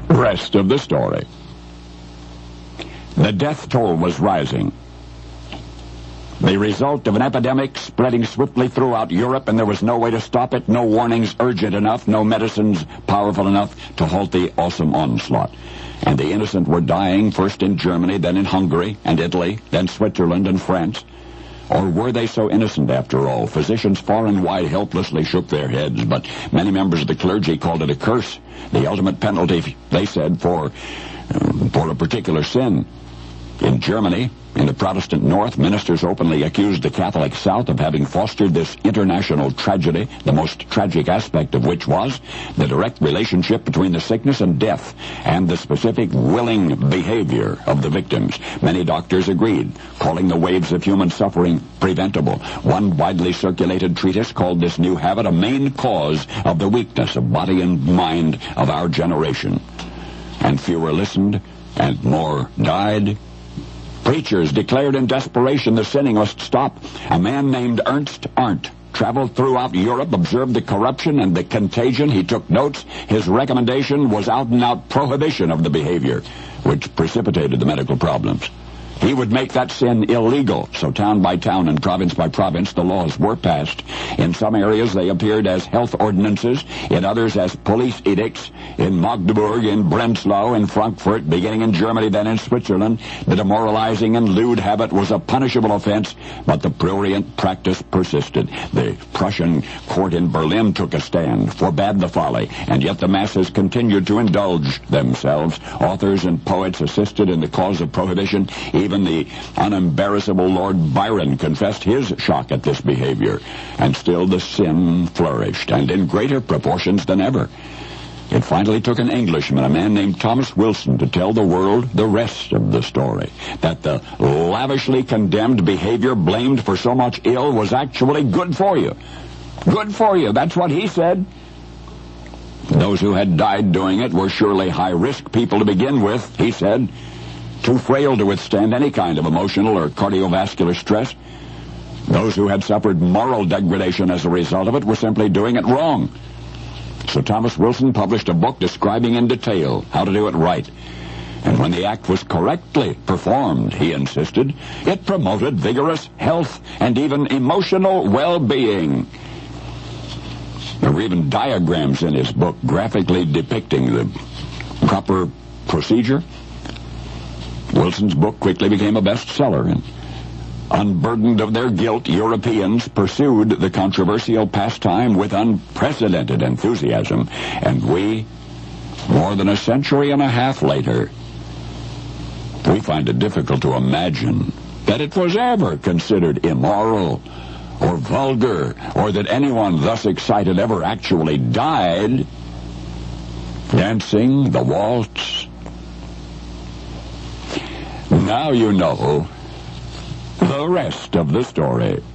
Rest of the story. The death toll was rising. The result of an epidemic spreading swiftly throughout Europe, and there was no way to stop it, no warnings urgent enough, no medicines powerful enough to halt the awesome onslaught. And the innocent were dying, first in Germany, then in Hungary and Italy, then Switzerland and France. Or were they so innocent after all? Physicians far and wide helplessly shook their heads, but many members of the clergy called it a curse, the ultimate penalty, they said, for a particular sin. In Germany, in the Protestant North, ministers openly accused the Catholic South of having fostered this international tragedy, the most tragic aspect of which was the direct relationship between the sickness and death and the specific willing behavior of the victims. Many doctors agreed, calling the waves of human suffering preventable. One widely circulated treatise called this new habit a main cause of the weakness of body and mind of our generation. And fewer listened, and more died. Preachers declared in desperation the sinning must stop. A man named Ernst Arndt traveled throughout Europe, observed the corruption and the contagion. He took notes. His recommendation was out-and-out prohibition of the behavior, which precipitated the medical problems. He would make that sin illegal, so town by town and province by province the laws were passed. In some areas they appeared as health ordinances, in others as police edicts. In Magdeburg, in Breslau, in Frankfurt, beginning in Germany, then in Switzerland, the demoralizing and lewd habit was a punishable offense, but the prurient practice persisted. The Prussian court in Berlin took a stand, forbade the folly, and yet the masses continued to indulge themselves. Authors and poets assisted in the cause of prohibition. Even the unembarrassable Lord Byron confessed his shock at this behavior. And still the sin flourished, and in greater proportions than ever. It finally took an Englishman, a man named Thomas Wilson, to tell the world the rest of the story. That the lavishly condemned behavior blamed for so much ill was actually good for you. Good for you, that's what he said. Those who had died doing it were surely high-risk people to begin with, he said. Too frail to withstand any kind of emotional or cardiovascular stress. Those who had suffered moral degradation as a result of it were simply doing it wrong. So Thomas Wilson published a book describing in detail how to do it right. And when the act was correctly performed, he insisted, it promoted vigorous health and even emotional well-being. There were even diagrams in his book graphically depicting the proper procedure. Wilson's book quickly became a bestseller, and unburdened of their guilt, Europeans pursued the controversial pastime with unprecedented enthusiasm. And we, more than a century and a half later, we find it difficult to imagine that it was ever considered immoral or vulgar, or that anyone thus excited ever actually died dancing the waltz. Now you know the rest of the story.